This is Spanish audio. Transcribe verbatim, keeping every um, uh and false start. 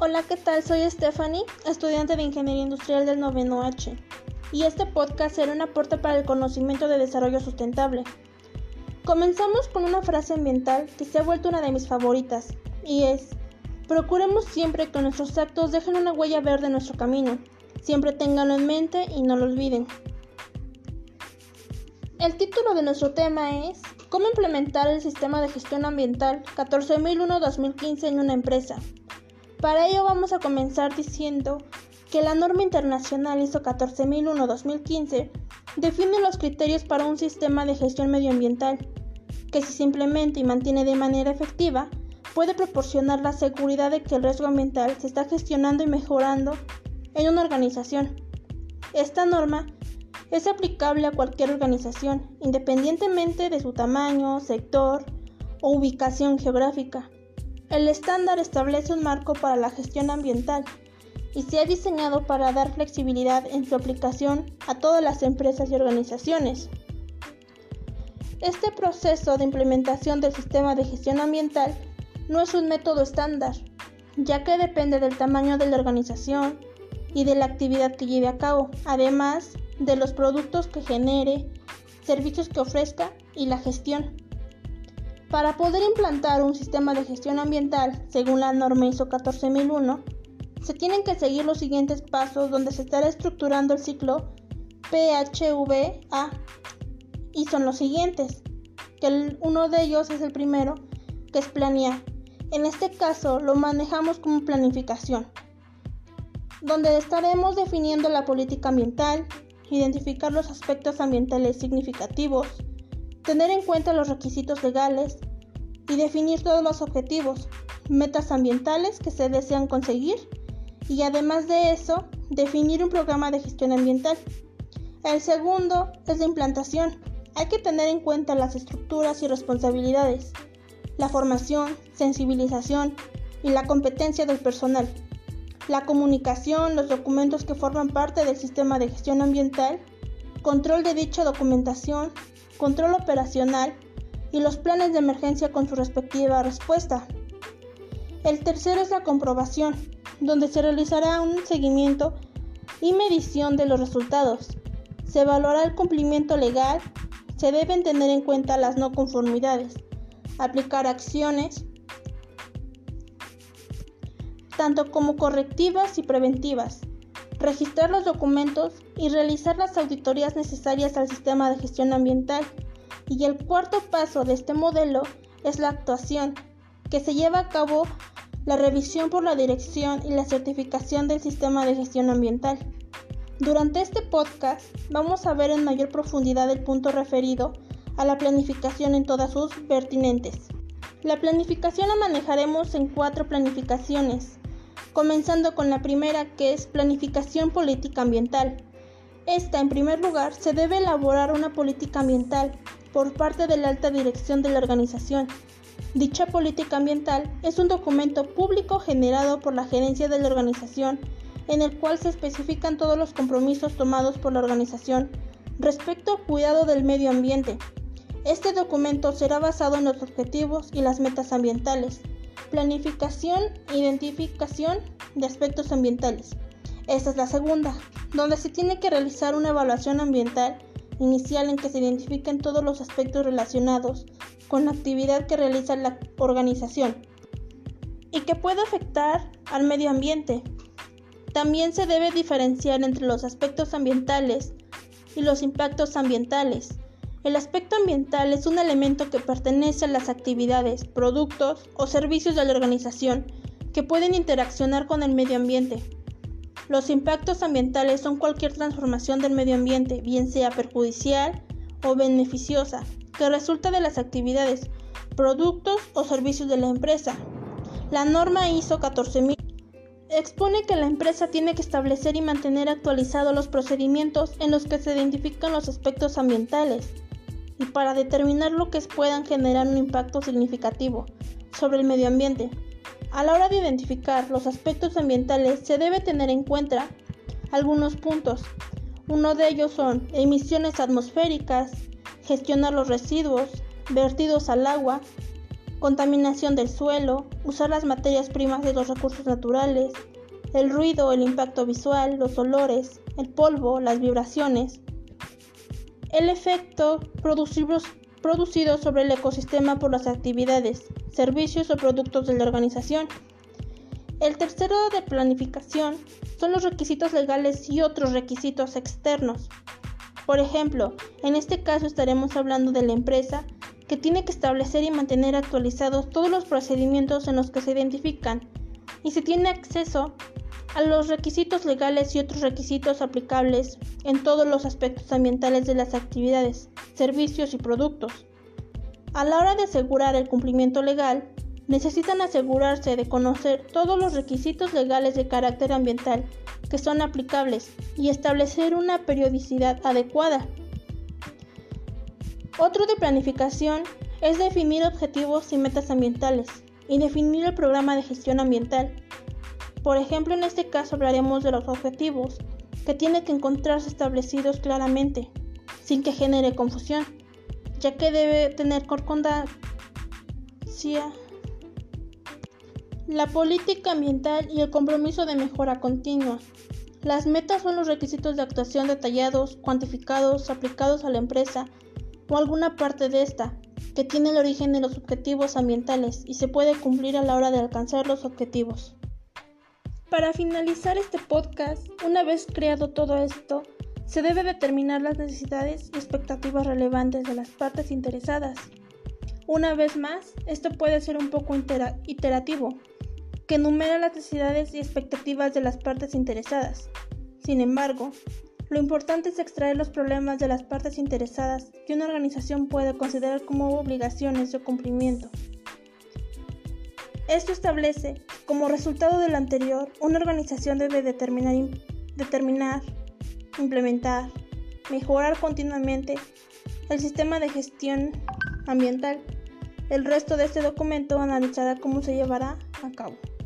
Hola, ¿qué tal? Soy Stephanie, estudiante de Ingeniería Industrial del noveno H, y este podcast será un aporte para el conocimiento de desarrollo sustentable. Comenzamos con una frase ambiental que se ha vuelto una de mis favoritas, y es: procuremos siempre que nuestros actos dejen una huella verde en nuestro camino. Siempre ténganlo en mente y no lo olviden. El título de nuestro tema es ¿Cómo implementar el sistema de gestión ambiental catorce mil uno guion dos mil quince en una empresa? Para ello vamos a comenzar diciendo que la norma internacional I S O catorce mil uno guion dos mil quince define los criterios para un sistema de gestión medioambiental, que si se implementa y mantiene de manera efectiva, puede proporcionar la seguridad de que el riesgo ambiental se está gestionando y mejorando en una organización. Esta norma es aplicable a cualquier organización, independientemente de su tamaño, sector o ubicación geográfica. El estándar establece un marco para la gestión ambiental y se ha diseñado para dar flexibilidad en su aplicación a todas las empresas y organizaciones. Este proceso de implementación del sistema de gestión ambiental no es un método estándar, ya que depende del tamaño de la organización y de la actividad que lleve a cabo, además de los productos que genere, servicios que ofrezca y la gestión. Para poder implantar un sistema de gestión ambiental según la norma I S O catorce mil uno, se tienen que seguir los siguientes pasos donde se estará estructurando el ciclo P H V A, y son los siguientes, que el, uno de ellos es el primero, que es planear. En este caso lo manejamos como planificación, donde estaremos definiendo la política ambiental, identificar los aspectos ambientales significativos, tener en cuenta los requisitos legales y definir todos los objetivos, metas ambientales que se desean conseguir y además de eso, definir un programa de gestión ambiental. El segundo es la implantación. Hay que tener en cuenta las estructuras y responsabilidades, la formación, sensibilización y la competencia del personal, la comunicación, los documentos que forman parte del sistema de gestión ambiental, control de dicha documentación, control operacional y los planes de emergencia con su respectiva respuesta. El tercero es la comprobación, donde se realizará un seguimiento y medición de los resultados. Se evaluará el cumplimiento legal, se deben tener en cuenta las no conformidades, aplicar acciones, tanto como correctivas y preventivas, registrar los documentos y realizar las auditorías necesarias al sistema de gestión ambiental. Y el cuarto paso de este modelo es la actuación, que se lleva a cabo la revisión por la dirección y la certificación del sistema de gestión ambiental. Durante este podcast vamos a ver en mayor profundidad el punto referido a la planificación en todas sus vertientes. La planificación la manejaremos en cuatro planificaciones, comenzando con la primera, que es planificación política ambiental. Esta, en primer lugar, se debe elaborar una política ambiental por parte de la alta dirección de la organización. Dicha política ambiental es un documento público generado por la gerencia de la organización, en el cual se especifican todos los compromisos tomados por la organización respecto al cuidado del medio ambiente. Este documento será basado en los objetivos y las metas ambientales. Planificación e identificación de aspectos ambientales. Esta es la segunda, donde se tiene que realizar una evaluación ambiental inicial en que se identifiquen todos los aspectos relacionados con la actividad que realiza la organización y que puede afectar al medio ambiente. También se debe diferenciar entre los aspectos ambientales y los impactos ambientales. El aspecto ambiental es un elemento que pertenece a las actividades, productos o servicios de la organización que pueden interaccionar con el medio ambiente. Los impactos ambientales son cualquier transformación del medio ambiente, bien sea perjudicial o beneficiosa, que resulta de las actividades, productos o servicios de la empresa. La norma I S O catorce mil expone que la empresa tiene que establecer y mantener actualizados los procedimientos en los que se identifican los aspectos ambientales y para determinar lo que puedan generar un impacto significativo sobre el medio ambiente. A la hora de identificar los aspectos ambientales se debe tener en cuenta algunos puntos. Uno de ellos son emisiones atmosféricas, gestionar los residuos, vertidos al agua, contaminación del suelo, usar las materias primas de los recursos naturales, el ruido, el impacto visual, los olores, el polvo, las vibraciones, el efecto producido producido sobre el ecosistema por las actividades, servicios o productos de la organización. El tercero de planificación son los requisitos legales y otros requisitos externos. Por ejemplo, en este caso estaremos hablando de la empresa que tiene que establecer y mantener actualizados todos los procedimientos en los que se identifican y se tiene acceso a los requisitos legales y otros requisitos aplicables en todos los aspectos ambientales de las actividades, servicios y productos. A la hora de asegurar el cumplimiento legal, necesitan asegurarse de conocer todos los requisitos legales de carácter ambiental que son aplicables y establecer una periodicidad adecuada. Otro de planificación es definir objetivos y metas ambientales y definir el programa de gestión ambiental. Por ejemplo, en este caso hablaremos de los objetivos, que tienen que encontrarse establecidos claramente, sin que genere confusión, ya que debe tener concordancia. La política ambiental y el compromiso de mejora continua. Las metas son los requisitos de actuación detallados, cuantificados, aplicados a la empresa o alguna parte de esta, que tiene el origen en los objetivos ambientales y se puede cumplir a la hora de alcanzar los objetivos. Para finalizar este podcast, una vez creado todo esto, se debe determinar las necesidades y expectativas relevantes de las partes interesadas. Una vez más, esto puede ser un poco itera- iterativo, que enumera las necesidades y expectativas de las partes interesadas. Sin embargo, lo importante es extraer los problemas de las partes interesadas que una organización puede considerar como obligaciones de cumplimiento. Esto establece, como resultado de lo anterior, una organización debe determinar, determinar, implementar, mejorar continuamente el sistema de gestión ambiental. El resto de este documento analizará cómo se llevará a cabo.